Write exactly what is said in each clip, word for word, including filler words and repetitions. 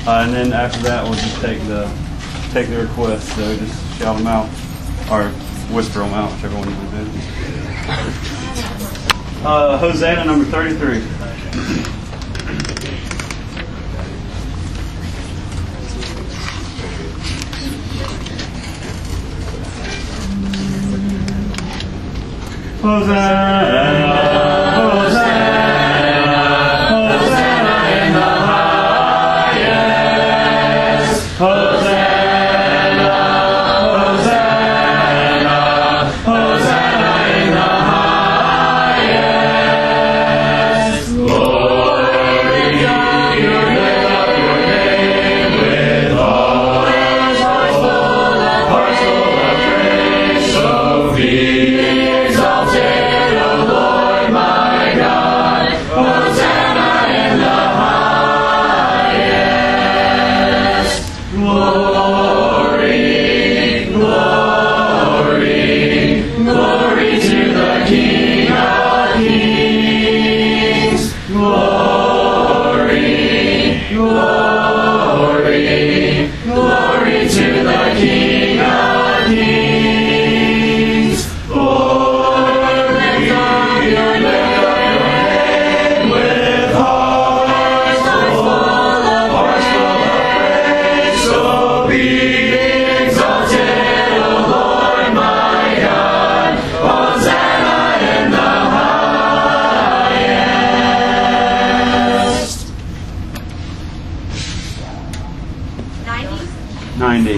Uh, and then after that, we'll just take the take the requests. So just shout them out, or whisper them out, whichever one you want to do. Uh, Hosanna number thirty-three. Hosanna, Hosanna, Hosanna in the highest. Hosanna, Hosanna, Hosanna in the highest. Glory, you lift up your name with all hearts full of hearts full of praise. So be exalted, O Lord my God. Hosanna in the highest. Glory, glory, glory to the King of Kings. Glory, glory, glory to the King of Kings. Lord, lift up your name with hearts full of hearts full of praise. So be exalted, O Lord my God. Hosanna in the highest. ninety. ninety.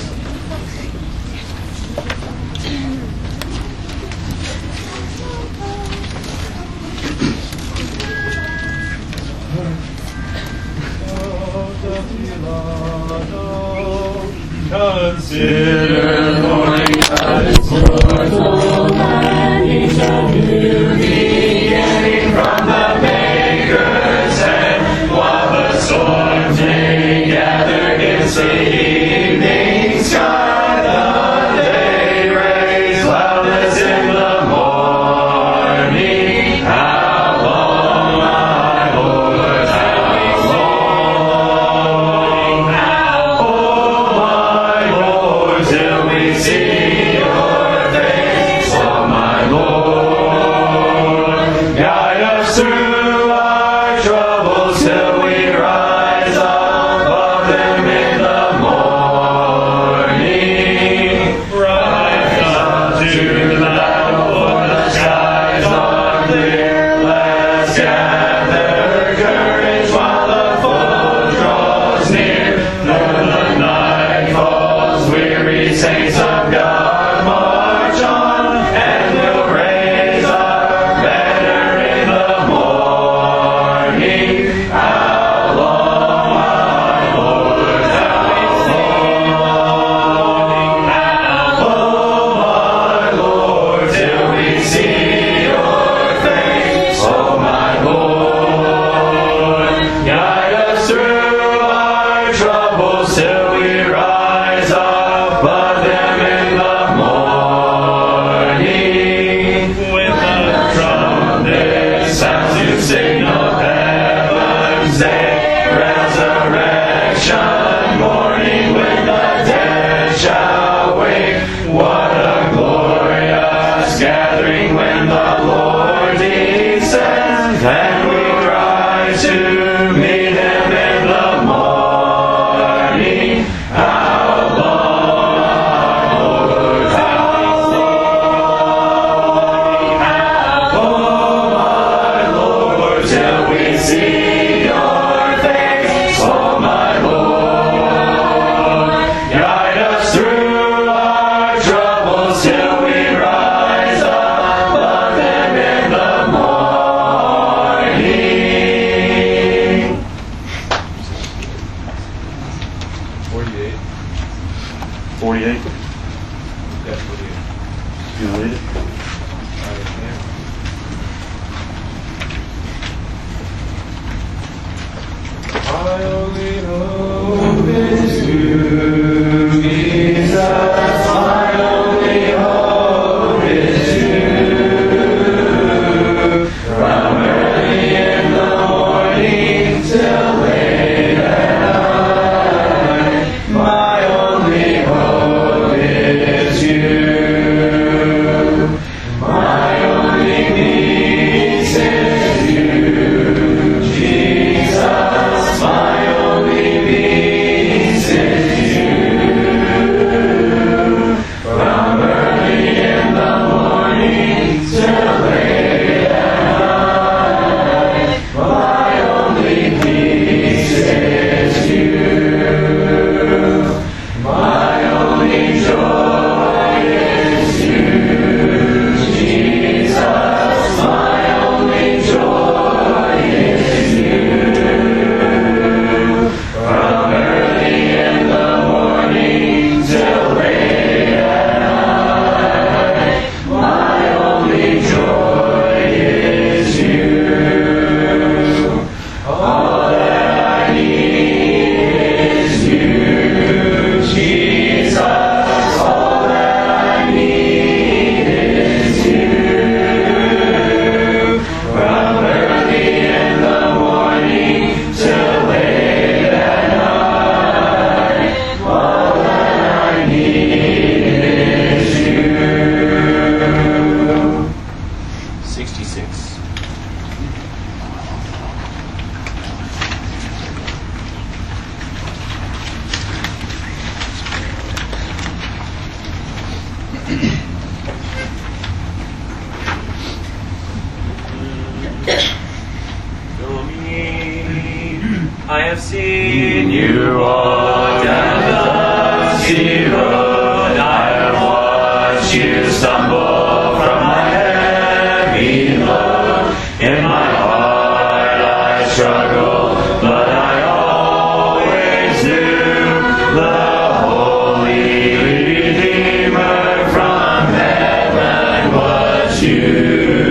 Consider morning God is joyful, and each of you beginning from the Maker's hand. While the storms may gather against the evening sky, the day rays cloudless in the morning. How long, my Lord, how long? Oh, my Lord, till we see your face. Oh, my Lord, guide us through our troubles till we rise above them in the morning. Rise up to that, for the skies are clear. Let's gather courage while the foe draws near. Though the night falls, weary saints of God march on, and we'll raise our banner in the morning. How long, my Lord, how long? Oh, my Lord, till we see your face. Oh, my Lord, guide us through our troubles till we rise above them in the morning. With the trumpet sounds to signal heaven's day. Resurrection morning when the dead shall wake. What a glorious gathering when the Lord descends, and we rise to meet him in the morning. How long, my Lord, how long? Oh, my Lord, till we see your face. Oh, my Lord, guide us through our troubles till we rise above them in the morning. forty-eight. forty-eight. Yeah, forty-eight. You want to read it? I can. My only hope is you, Jesus. My only hope is you. From early in the morning till late at night. seen you walk down the dusty road. I have watched you stumble from my heavy load. In my heart I struggle, but I always knew the Holy Redeemer from heaven was you.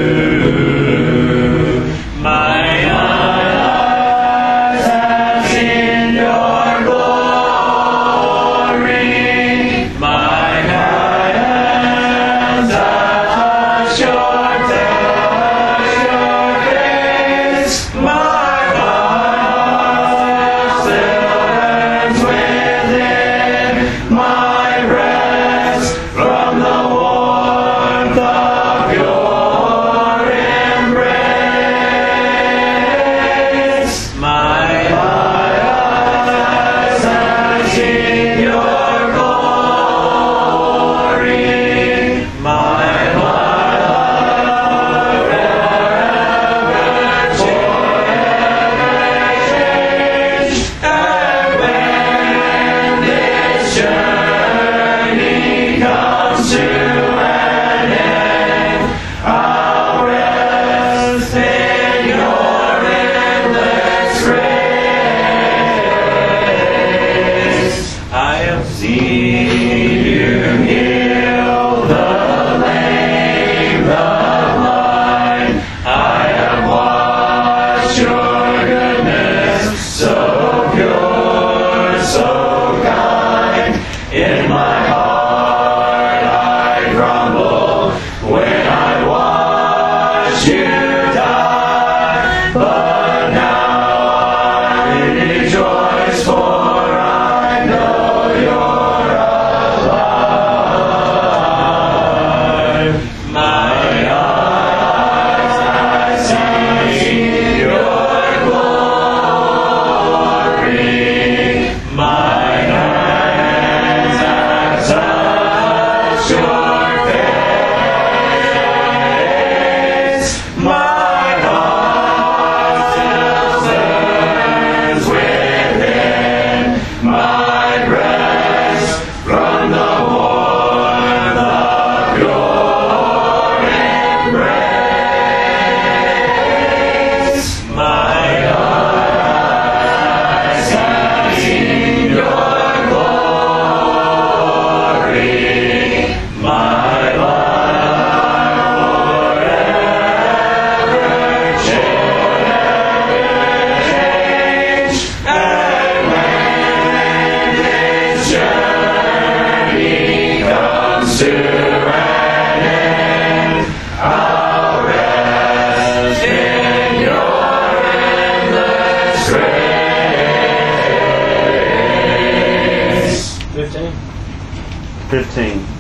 fifteen.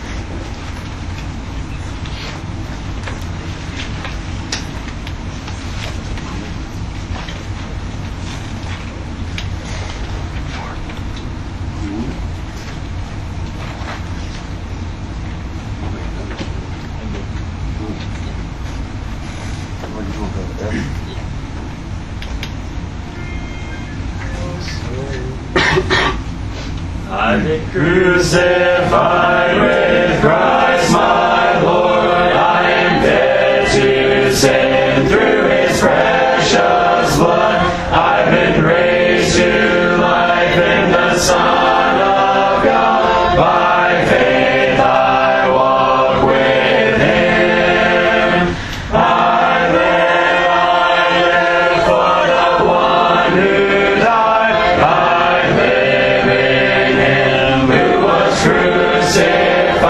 I've been crucified with Christ my Lord. I am dead to sin through His precious blood. I've been raised to life in the Son of God. By faith I walk with Him. I live, I live for the one who died. I live in Him who was crucified.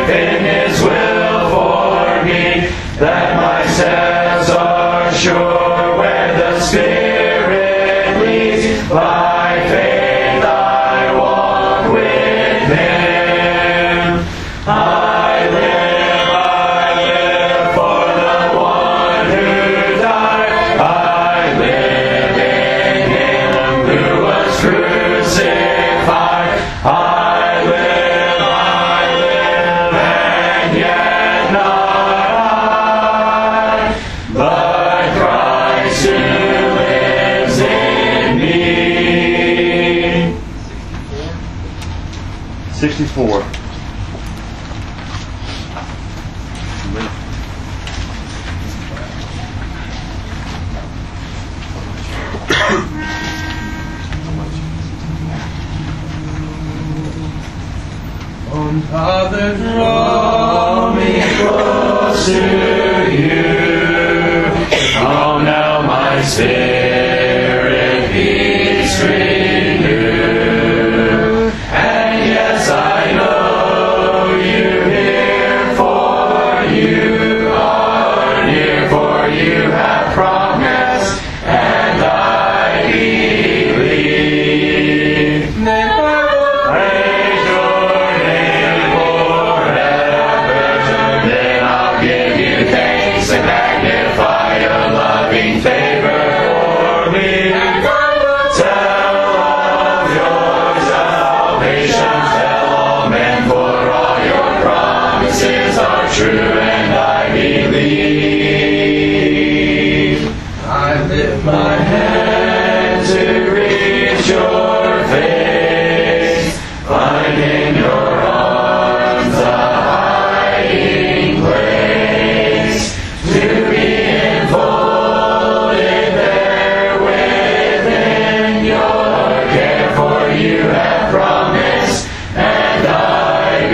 life in His will for me, that my steps are sure where the Spirit leads. By faith I walk with Him. I live, I live for the one who died. I live in Him who was crucified. I live, I live, and yet not I, but Christ who lives in me. sixty-four. Father, draw me close to you. Come now, my spirit beats renewed. And yes, I know you hear, for you are near, for you have promised, and I believe. Never praise your name forever. Then I'll give you thanks and magnify your loving favor for me. And I will tell of your salvation, tell all men, for all your promises are true, and I believe. I lift my hand to reach your face, find in your arms a hiding place, to be enfolded there within your care, for you have promised, and I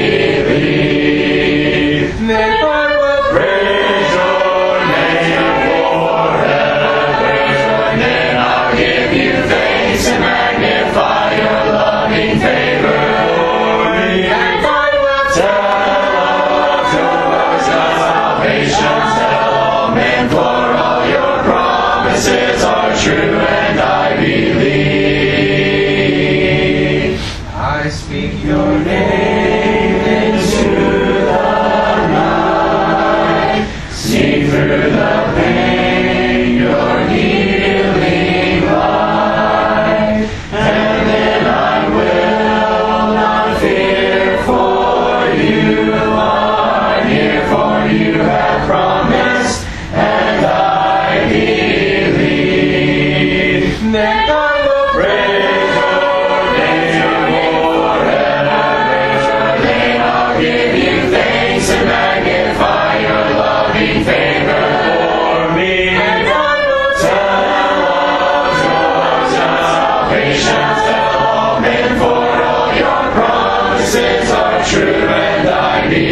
believe. Then I will praise your name forever, then I'll give you thanks and magnify your loving favor for me. And I will tell of your salvation, tell all men, for all your promises are true, and I believe. I speak your name into the night, see through the pain your healing light, and then I will not fear, for you are near, for you have promised, and I believe. Then I will praise your name forever, then I'll give you thanks and magnify your loving favor for me. And I will tell of your salvation, tell all men, for all your promises are true, and I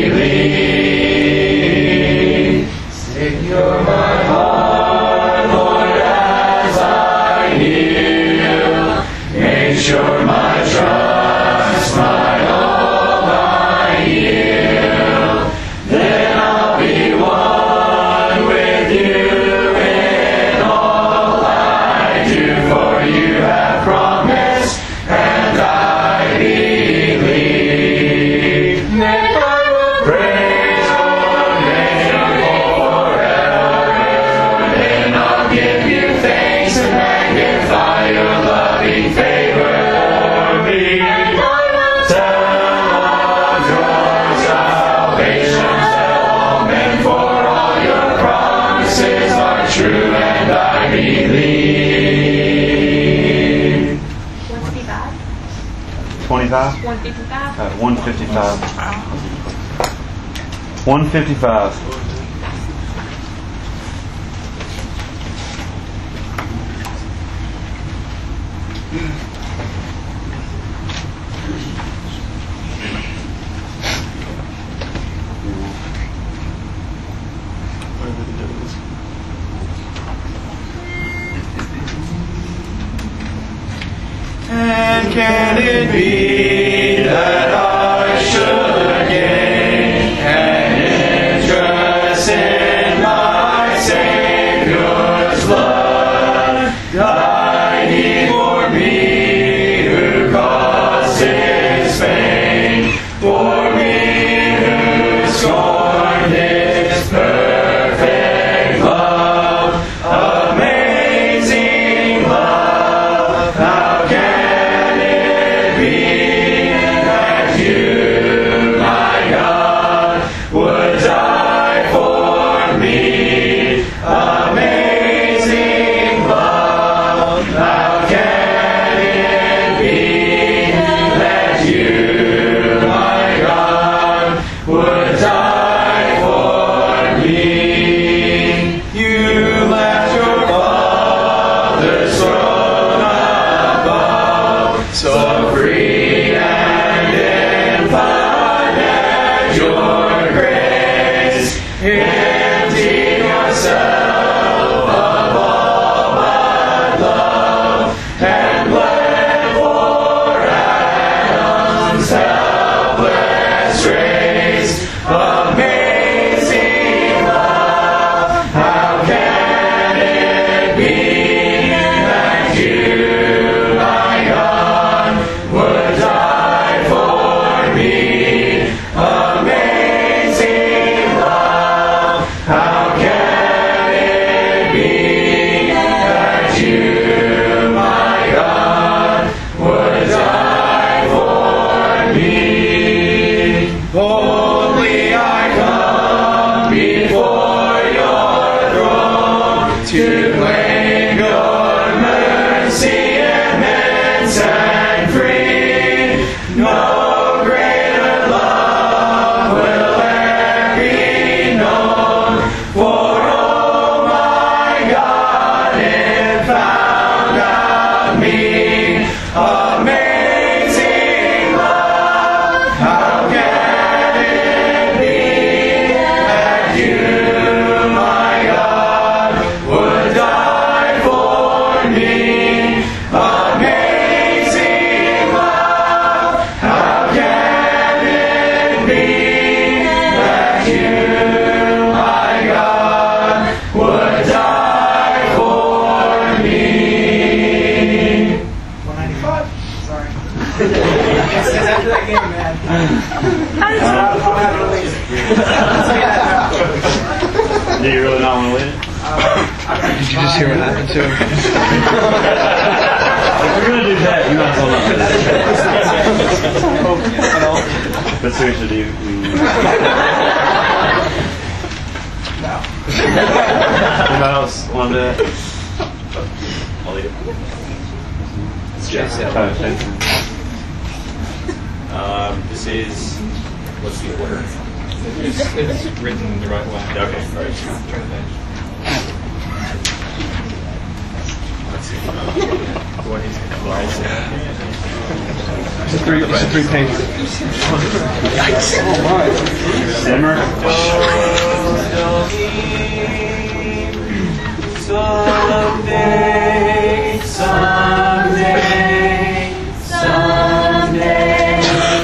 believe. Secure my heart, Lord, as I kneel. Make sure my trust, my all I yield. Then I'll be one with you in all I do, for you have promised, and I believe. Then I will praise your name forever, then I'll give you thanks and magnify your loving favor for me. And I will tell of your salvation, tell all men, for all your promises are true, and I believe. one fifty-five? twenty-five? one fifty-five? Uh, one fifty-five. one fifty-five. And can it be that I should gain your grace. Empty yourself of all but love, and bled for Adam's helpless race. Amazing love, how can it be that you, my God, would die for me? Amazing love, how can it be that you, my God, would die for me? Boldly I come before your throne to claim your mercy immense and free. No greater love will ever be known, for oh my God, it found out me. Amazing love, how can it be that you, my God, would die for me? Amazing love, how can it be that you, my God, would die for me? one ninety-five. Sorry. It's after that game, man. I don't have to leave. Do you really not want to win it? Did you just hear what happened to him? If we're going to do that, you might as well not. But seriously, do you? No. Anybody else want to do that? I'll leave it. It's Jason. Oh, Jason. Um, this is, what's the order? It's, it's written the right way. Okay, all right. Turn the page. Let's see. The way he's It's a three, it's a three page. Simmer. Someday, someday, someday,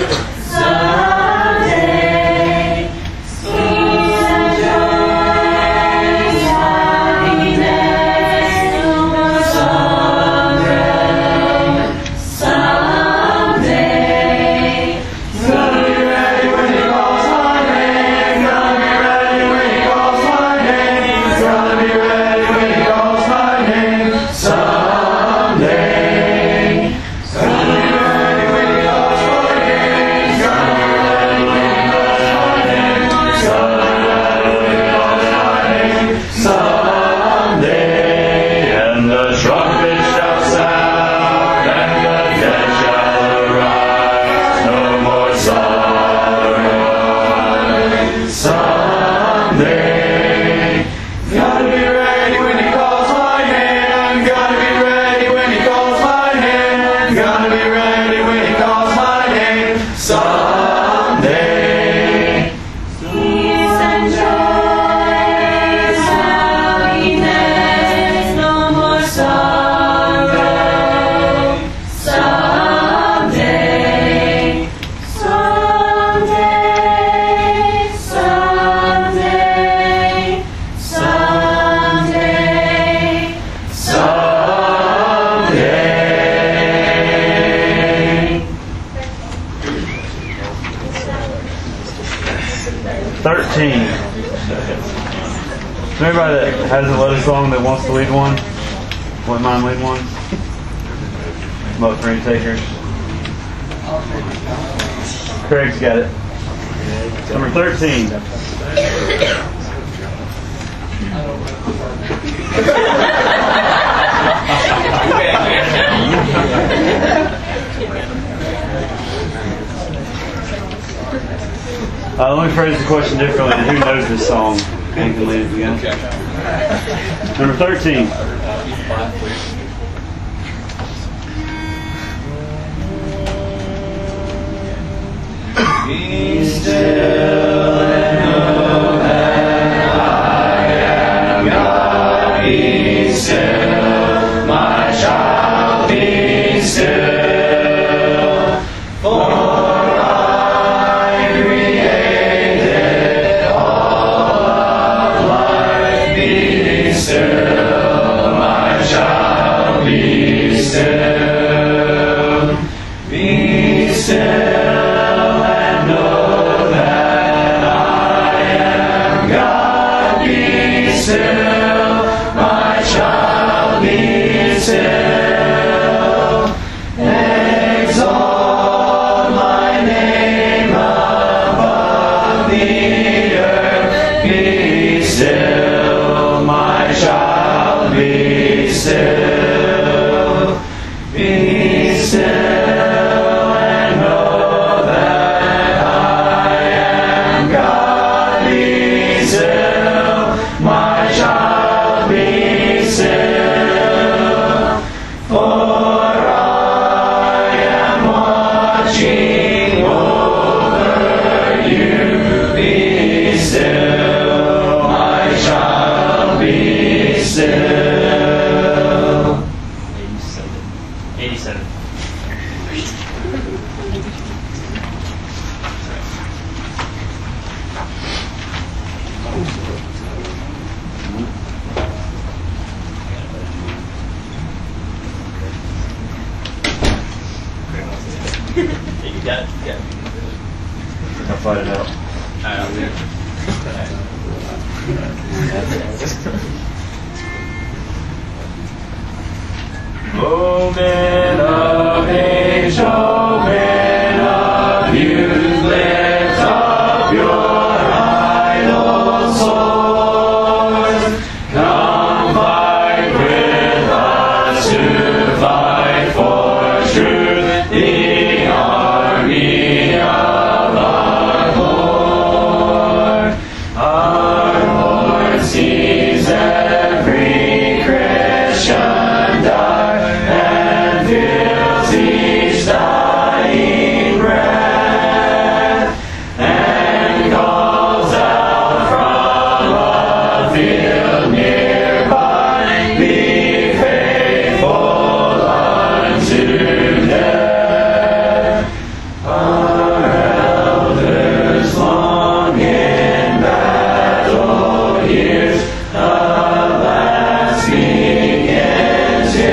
someday, peace and joy, happiness. Someday, someday, gonna be ready when he calls my name. Gonna be ready when he calls my name. Gonna be ready when he calls my name. Someday, gonna be ready when he calls my name. Gonna be ready when he calls my name. Gonna be ready when he calls my name. Someday, and the trumpet shall sound, and the dead shall arise. No more sorrow. Someday, gotta be ready when he calls my name. Gotta be ready when he calls my name. Gotta be ready when he calls my name. Someday, peace and joy, happiness, no more sorrow. Someday, someday, someday, someday, someday. Thirteen. Everybody that hasn't led a song that wants to lead one, wouldn't mind leading one? Both three takers. Craig's got it. Number thirteen. Uh, let me phrase the question differently. Who knows this song? And can lead it again. Number thirteen. Be still. Be still, my child, be still. Be still and know that I am God. Be still, my child, be still. For I am watching over you. Be still, my child, be still. eighty-seven. You got it? Yeah. I'll fight it out. Alright, I'll do it. O men of age, O men of youth, lift up your idle swords. Come fight with us to fight for truth, the army of our Lord. Our Lord sees every Christian die and fills each dying breath, and calls out from a field nearby, be faithful unto death. Our elders long in battle years, alas, begin to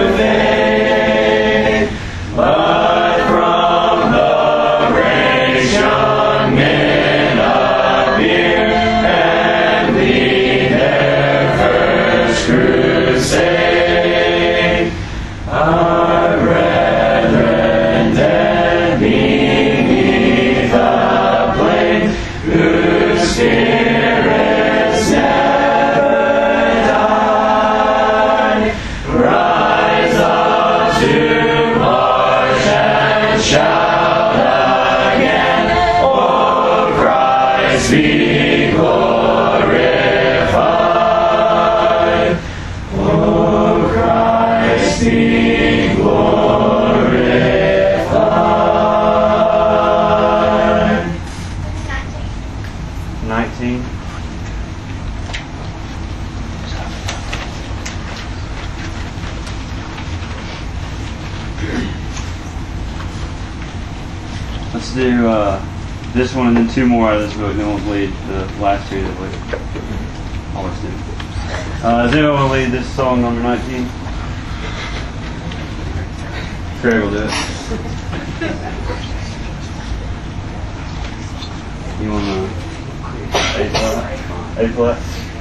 fade. But from the ranks young men appear and lead their first crusade. Our brethren then beneath the plain, whose spirits never die, rise up to march and shout again, O Christ be glorified. O Christ be glorified. nineteen. Let's do uh, this one and then two more out of this book, then we'll lead the last two that we always do. Uh, does anyone want to lead this song number nineteen? Craig will do it. You want to A flat? A flat?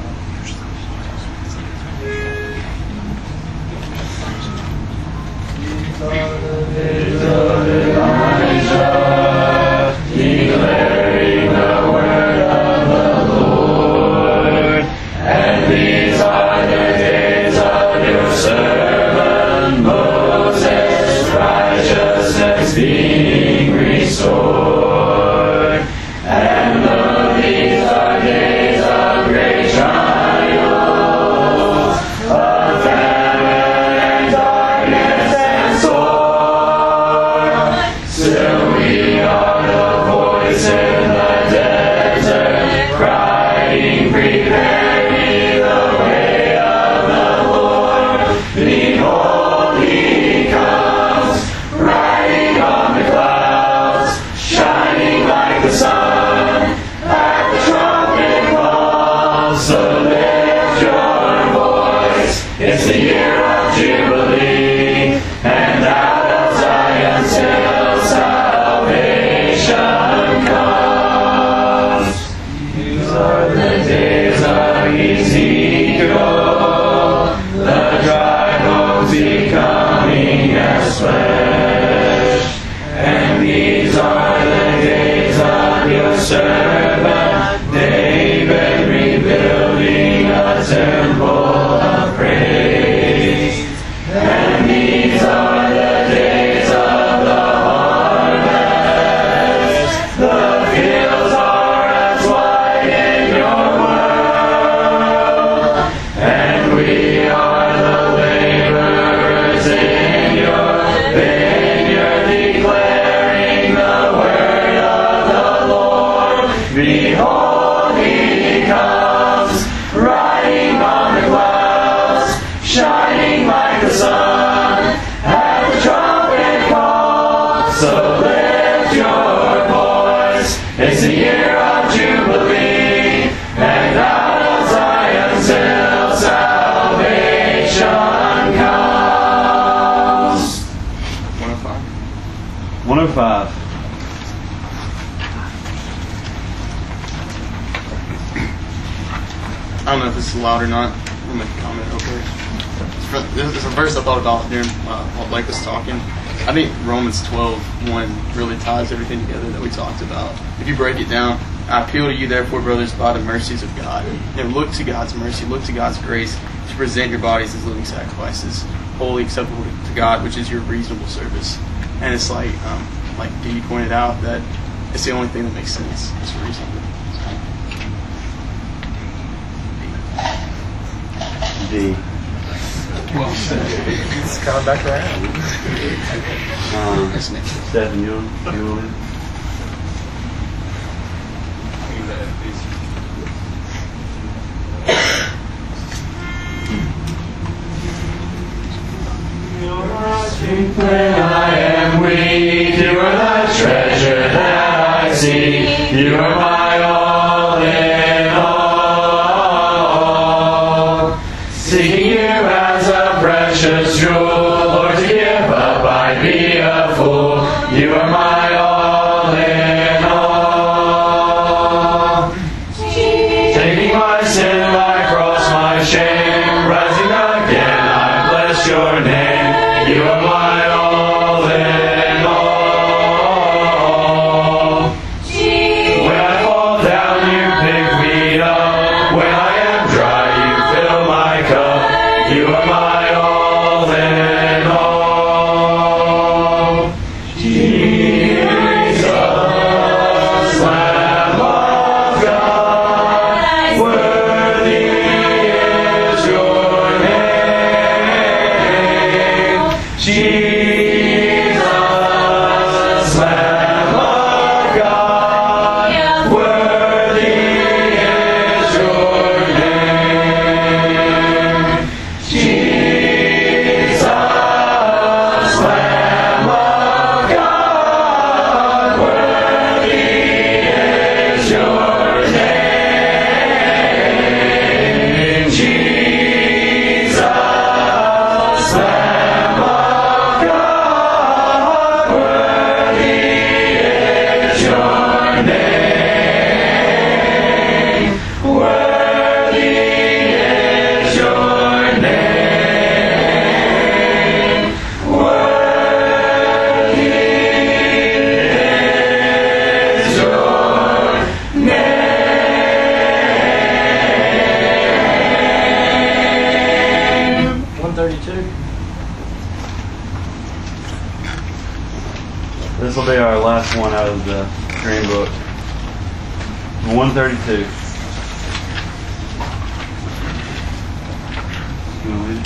Declaring the word of the Lord, and these are the days of your servant Moses, righteousness being restored. And lo, these are days of great trials, of famine and darkness and sword. Still we are the voices Behold, he comes, riding on the clouds, shining like the sun, at the trumpet call. So lift your voice, it's the year of Jubilee, and out of Zion's hill salvation comes. one oh five. one oh five. I don't know if this is loud or not. I'll make a comment real quick. This is a verse I thought about during uh, while Blake was talking. I think Romans twelve one really ties everything together that we talked about. If you break it down, I appeal to you, therefore, brothers, by the mercies of God. You know, look to God's mercy, look to God's grace to present your bodies as living sacrifices, holy, acceptable to God, which is your reasonable service. And it's like, um, like Dee pointed out, that it's the only thing that makes sense. It's reasonable. D. It's coming back around. Um, That's next. Stephen, you want you want to lead? When I am weak, you are the treasure that I seek. You are my all in all. Seeking you as a precious jewel, Lord, to give up I'd be a fool. You are my all in all. Taking my sin, my cross, my shame, rising again, I bless your name. You are my all in all. When I fall down, you pick me up. When I am dry, you fill my cup. You are my all in all. Jesus, Lamb of God, worthy is your name. Jesus, Lamb of God, worthy is your name. Jesus, Lamb of God, worthy is your name. Jesus, Lamb of God, worthy is your name. Worthy is your name. Worthy is your name. one thirty-two. This will be our last one out of the Green Book. one thirty-two. You want to lead it?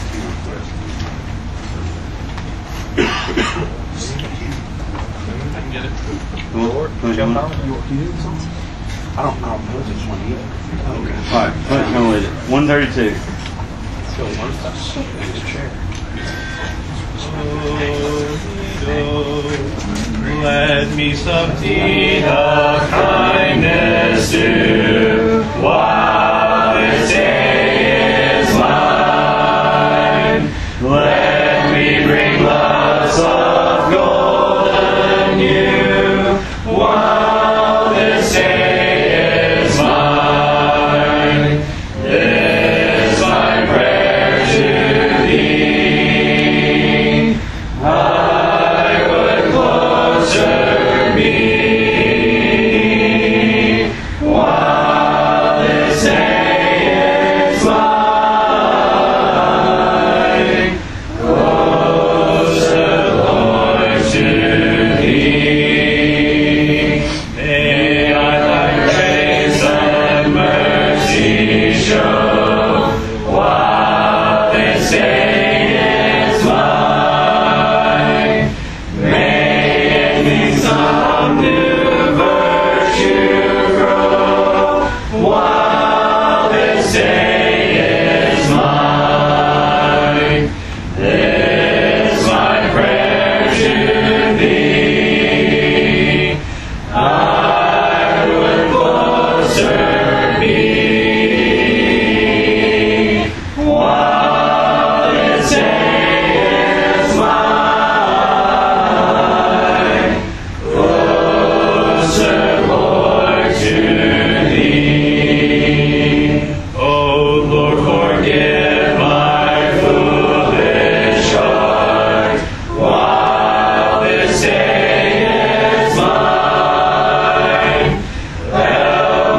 I can get it. Lord, Jump on. I don't, I don't know this one either. Okay. All right, Clint's going to lead it. one thirty-two. Let me subdue the kindness due while this day is mine. Let me bring loves of golden hue while this day is mine. This my prayer to thee. I would closer be.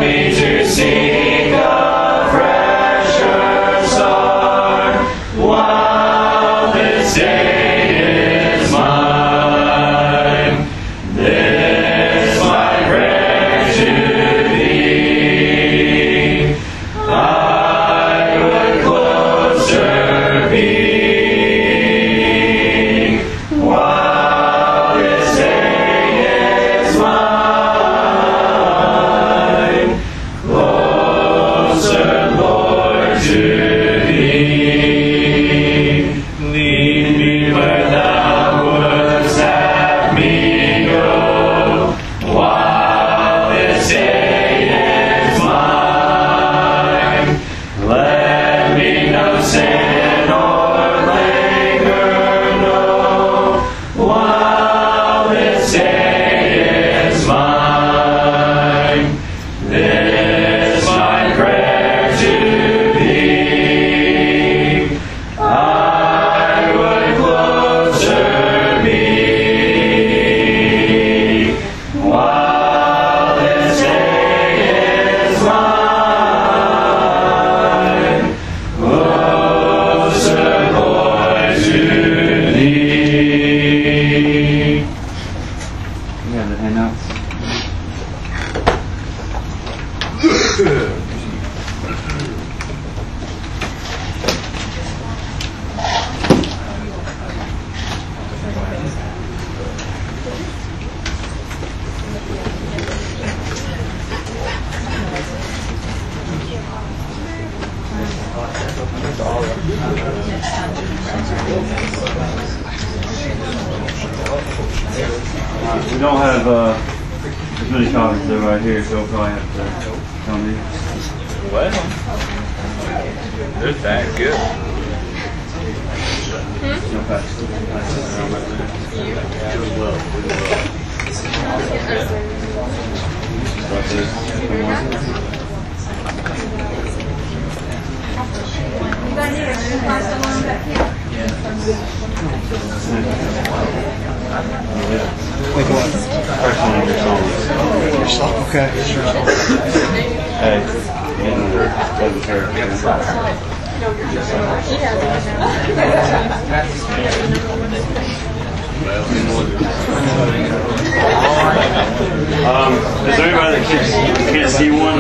me to seek a fresher start while this day is mine. This my prayer to thee. I would closer be while this day is mine. Closer, Lord, to thee. Lead me where thou wouldst have me go, while this day is mine. Let me no sin or languor know, while this day is mine. This my prayer to thee. I would closer be while this day is mine. Closer, Lord, to thee. Yeah, the handouts. Alright, we don't have uh, as many copies though right here, so we'll probably have to come in. Well, they're that good. No, pass, pass it around right there. Right there. Like what? Personally, your songs. Your song. Okay. Sure. Hey, in the doesn't care. Um, is there anybody that can't, can't see one?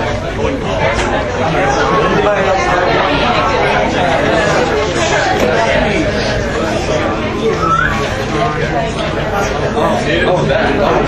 Oh, that.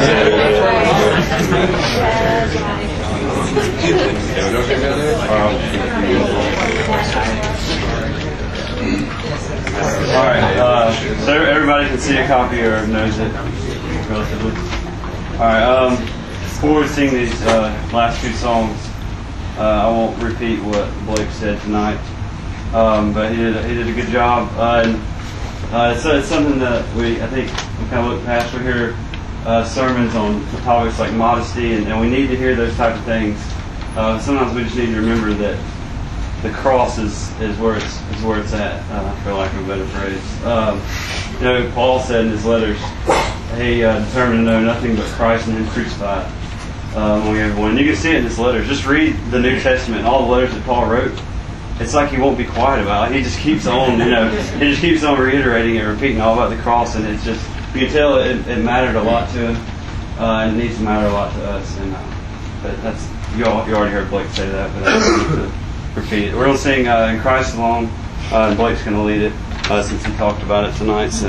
Alright, uh, so everybody can see a copy or knows it relatively. Alright, um, before we sing these uh, last two songs, uh, I won't repeat what Blake said tonight, um, but he did, he did a good job. Uh, and uh, it's, it's something that we, I think, we kind of look past. We hear uh, sermons on topics like modesty, and, and we need to hear those type of things. Uh, sometimes we just need to remember that the cross is, is where it's is where it's at, uh, for lack of a better phrase. Um, you know, Paul said in his letters, he uh, determined to know nothing but Christ and Him crucified uh, among everyone. You can see it in his letters. Just read the New Testament and all the letters that Paul wrote. It's like he won't be quiet about it. He just keeps on, you know, he just keeps on reiterating and repeating all about the cross, and it's just, you can tell it, it mattered a lot to him, uh, and it needs to matter a lot to us. And uh, but that's you all, you already heard Blake say that, but I don't need to repeat it. We're going to sing uh, In Christ Alone, uh, and Blake's going to lead it uh, since he talked about it tonight. So.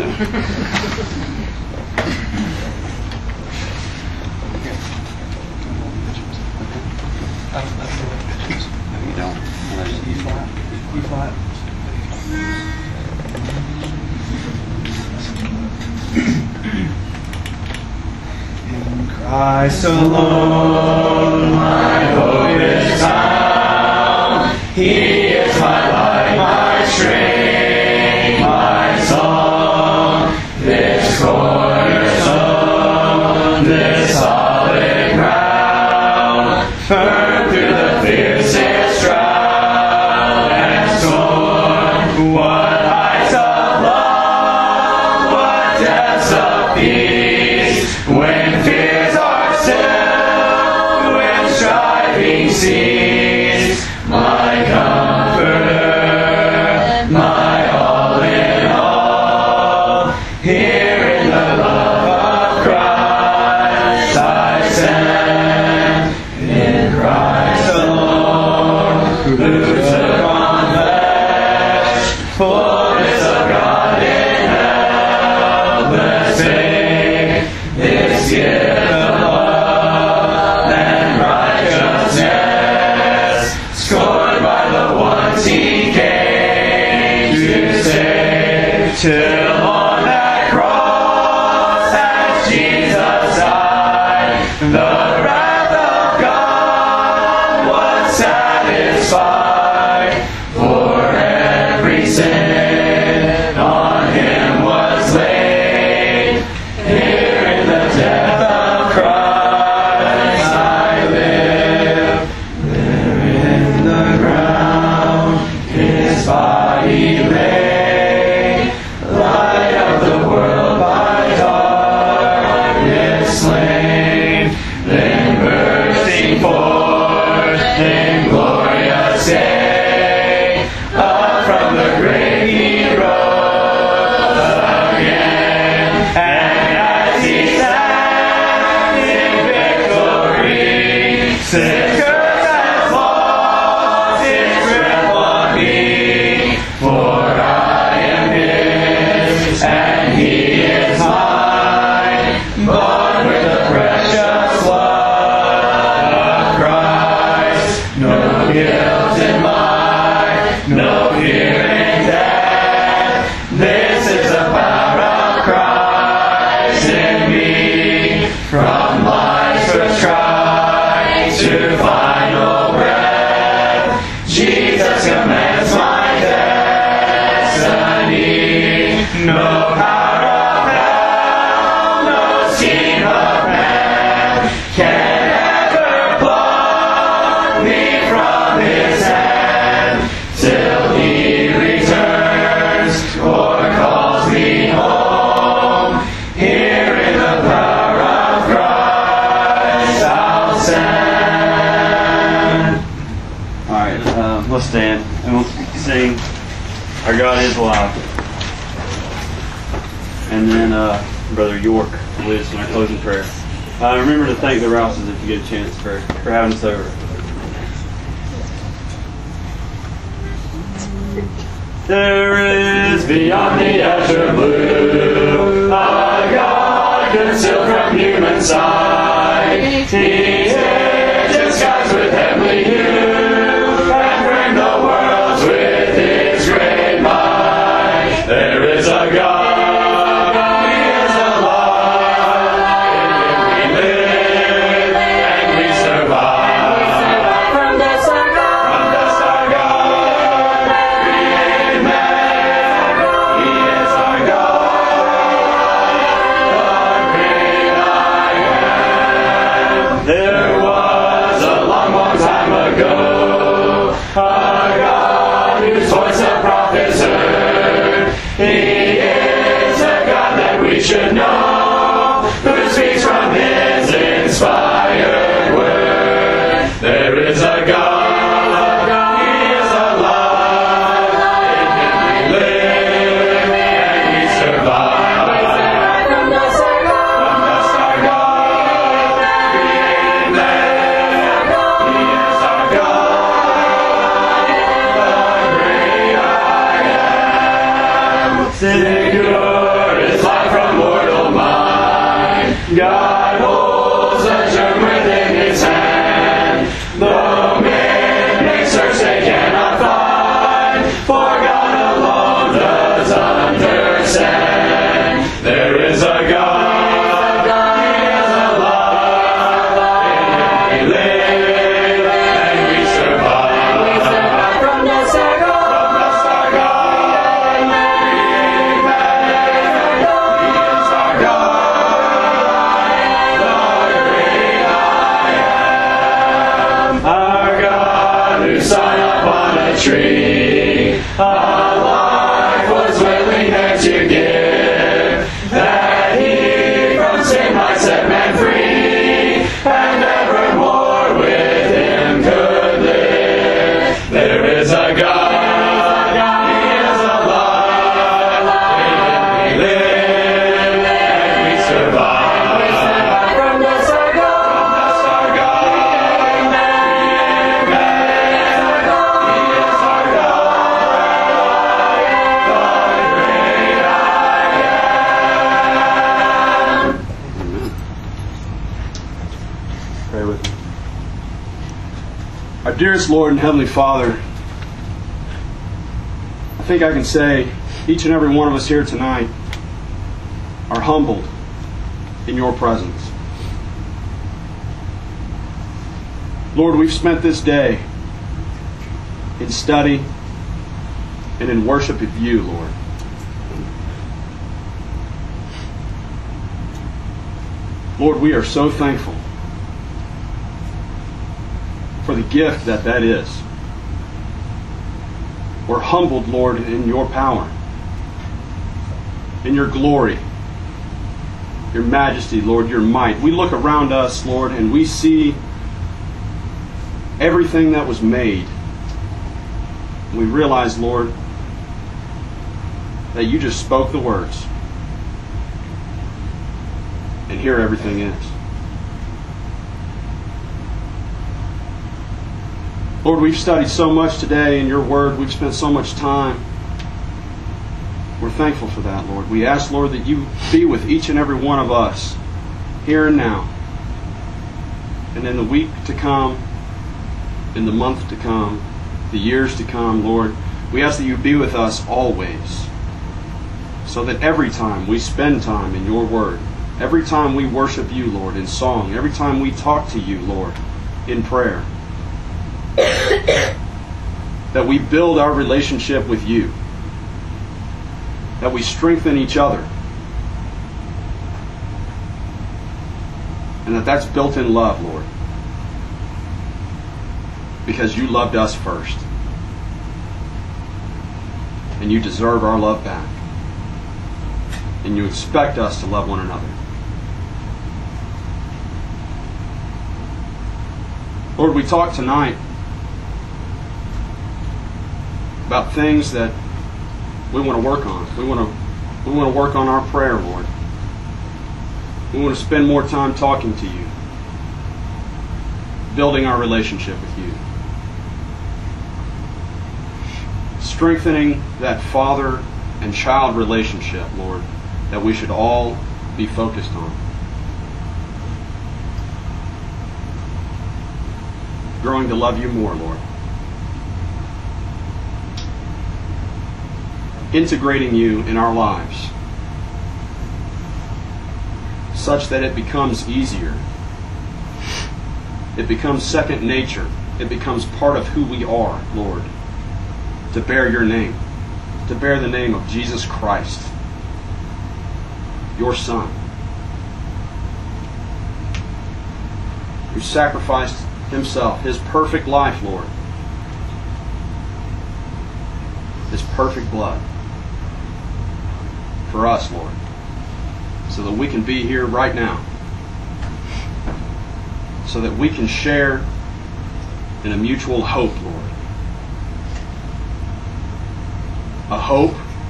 You don't. E flat. E flat. In Christ alone, my hope is found. He is my light, my strength, my song. This cornerstone, this solid ground, firm through the fiercest trial and storm. What heights of love, what depths of peace, when fears are still, when striving sees, my comforter, my all in all. Here in the love of Christ I stand, in Christ alone, who took on flesh, fullness of God in helpless faith, this gift of love and righteousness, scorned by the ones He came to save, till on that cross as Jesus died, the wrath of God was satisfied. For every sin on Him was laid. Here in the death of Christ I live. There in the ground His body lay, light of the world by darkness slain, then bursting forth in glorious day, up from the grave He rose again, and as He sat in victory, sin, curse, and lost His grip on me. For I am His, and He is mine, bought with the precious blood of Christ. No guilt in mine, no fear in death. This is the power of Christ in me. From life's first cry to final breath, Jesus commands my destiny. No power of hell, no scheme of man can ever pluck me from His hand, till He returns or calls me home. Here in the power of Christ I'll stand. Alright, um, let's stand and we'll sing Our God is Alive. And then uh, Brother York will lead us in our closing prayer. Uh, remember to thank the Rouses if you get a chance for, for having us over. There is Beyond the azure blue, a God concealed from human sight. He did skies with heavenly hue, and framed the worlds with His great might. There is a God, He is alive. In Him we live, and we survive. From dust our God, from dust our God, created man. He is our God, the great I am. There was a long, long time ago a God whose voice the prophets heard. He is a God that we should know, who speaks from His inspired word. There is a God, He is alive. In Him we live and we survive. From dust our God, from dust our God, created man. He is our God, the great I am. Secure is life from mortal mind. God holds a germ within His hand. Though men may search, they cannot find, for God alone does understand. There is a God, He is alive. In Him we live and we survive. From dust our God, from dust our God, created man. He is our God, the great I am. Our God who signed upon a tree, a life was willing there to give, that He from sin might set man free, and evermore with Him could Our dearest Lord and Heavenly Father, I think I can say each and every one of us here tonight are humbled in your presence. Lord, we've spent this day in study and in worship of you, Lord. Lord, we are so thankful for the gift that that is. We're humbled, Lord, in your power, in your glory, your majesty, Lord, your might. We look around us, Lord, and we see everything that was made. We realize, Lord, that you just spoke the words, and here everything is. Lord, we've studied so much today in your word. We've spent so much time. We're thankful for that, Lord. We ask, Lord, that you be with each and every one of us here and now, and in the week to come, in the month to come, the years to come, Lord. We ask that you be with us always, so that every time we spend time in your word, every time we worship you, Lord, in song, every time we talk to you, Lord, in prayer, that we build our relationship with you, that we strengthen each other, and that that's built in love, Lord, because you loved us first, and you deserve our love back, and you expect us to love one another. Lord, we talked tonight about things that we want to work on. We want to we want to work on our prayer, Lord. We want to spend more time talking to you, building our relationship with you, strengthening that father and child relationship, Lord, that we should all be focused on. Growing to love you more, Lord. Integrating you in our lives such that it becomes easier. It becomes second nature. It becomes part of who we are, Lord, to bear your name, to bear the name of Jesus Christ, your Son, who sacrificed himself, his perfect life, Lord, his perfect blood for us, Lord, so that we can be here right now, so that we can share in a mutual hope, Lord. A hope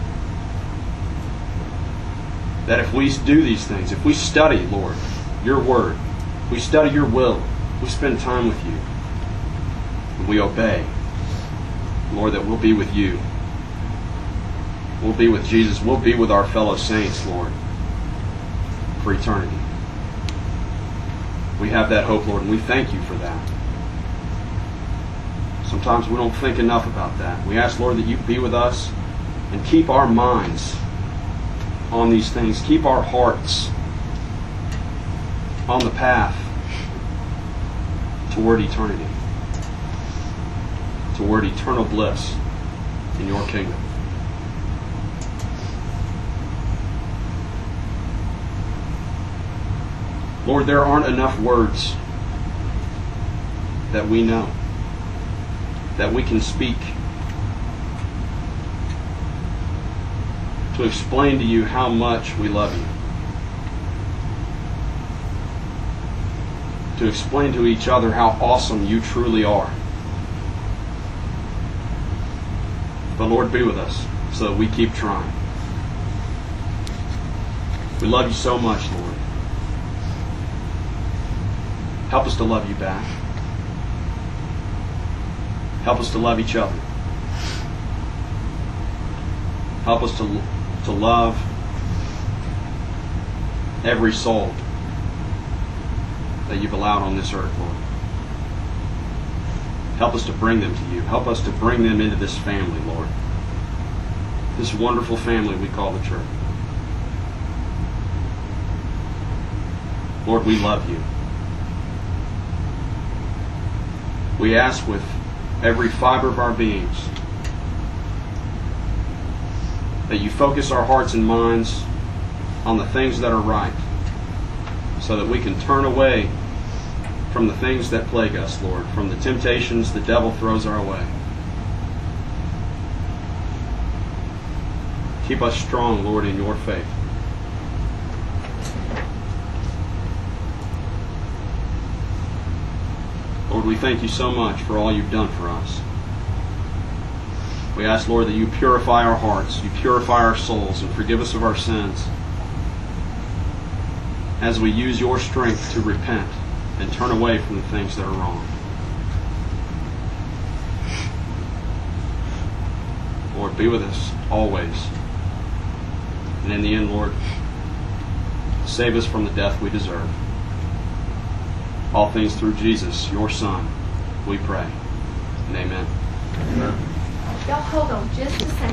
that if we do these things, if we study, Lord, your word, we study your will, we spend time with you, and we obey, Lord, that we'll be with you. We'll be with Jesus. We'll be with our fellow saints, Lord, for eternity. We have that hope, Lord, and we thank you for that. Sometimes we don't think enough about that. We ask, Lord, that you be with us and keep our minds on these things. Keep our hearts on the path toward eternity, toward eternal bliss in your kingdom. Lord, there aren't enough words that we know, that we can speak to explain to you how much we love you, to explain to each other how awesome you truly are. But Lord, be with us so that we keep trying. We love you so much, Lord. Help us to love you back. Help us to love each other. Help us to, to love every soul that you've allowed on this earth, Lord. Help us to bring them to you. Help us to bring them into this family, Lord. This wonderful family we call the church. Lord, we love you. We ask with every fiber of our beings that you focus our hearts and minds on the things that are right, so that we can turn away from the things that plague us, Lord, from the temptations the devil throws our way. Keep us strong, Lord, in your faith. Lord, we thank you so much for all you've done for us. We ask, Lord, that you purify our hearts, you purify our souls, and forgive us of our sins as we use your strength to repent and turn away from the things that are wrong. Lord, be with us always. And in the end, Lord, save us from the death we deserve. All things through Jesus, your Son, we pray. And amen. Amen. Y'all hold on just a second.